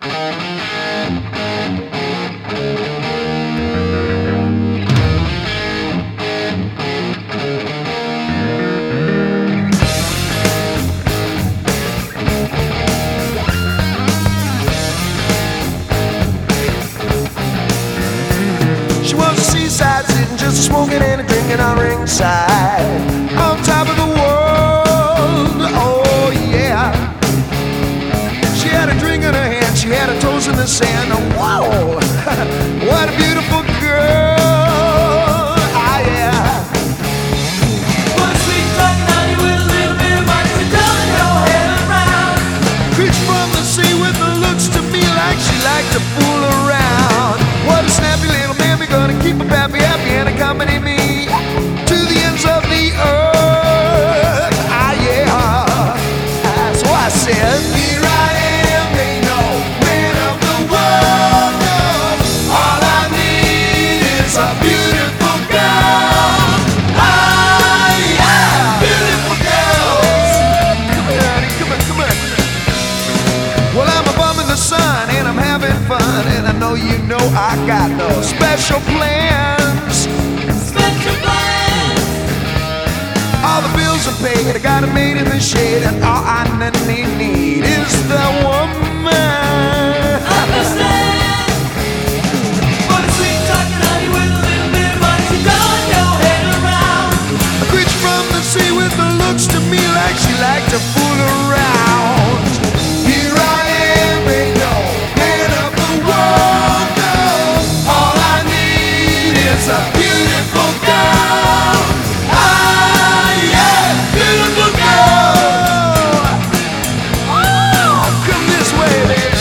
She was a seaside sitting, just smoking and a drinking on ringside, on top of the world. Oh yeah. She had a drink in her hand, she had her toes in the sand. Whoa, what a beautiful girl. Ah yeah. One sweet talking honey with a little bit of money, so turn your head around. Creature from the sea with the looks to me like she liked to fool around. What a snappy little mammy, gonna keep her pappy happy and accompany me to the ends of the earth. Ah yeah. So I said, here I am, ain't no man of the world. No. All I need is a beautiful girl. Ah yeah, beautiful girls. Come here, honey, come on, come on. Well, I'm a bum in the sun and I'm having fun, and I know you know I got no special plans. Special plans. All the bills are paid, I got it made in the shade, and all I need is the woman. Understand? One sweet talking honey with a little bit of money, so turn your head around. A creature from the sea with the looks to me like she liked to fool around. Here I am, ain't no man of the world. No. All I need is a beautiful girl. Ah yeah, beautiful girl. Oh, come this way, baby.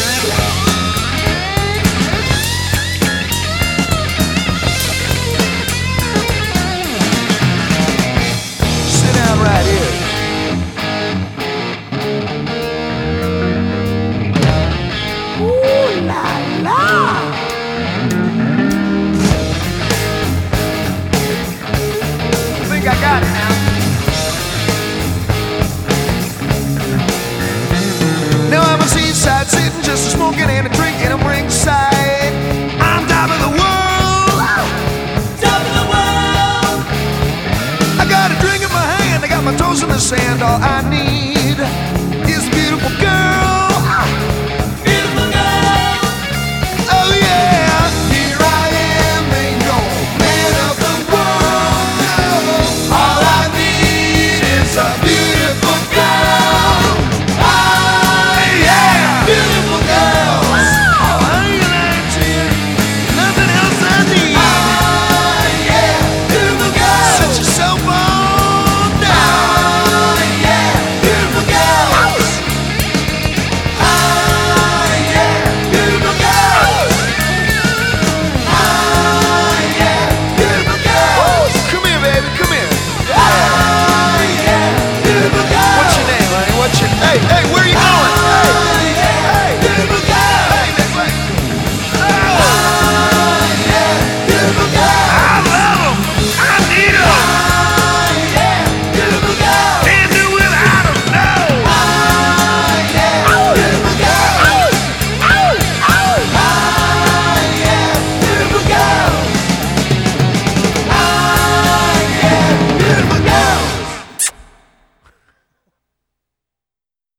Sit down right here. Ooh la la. I think I got it now. Now I'm a seaside sitting, just a smoking and a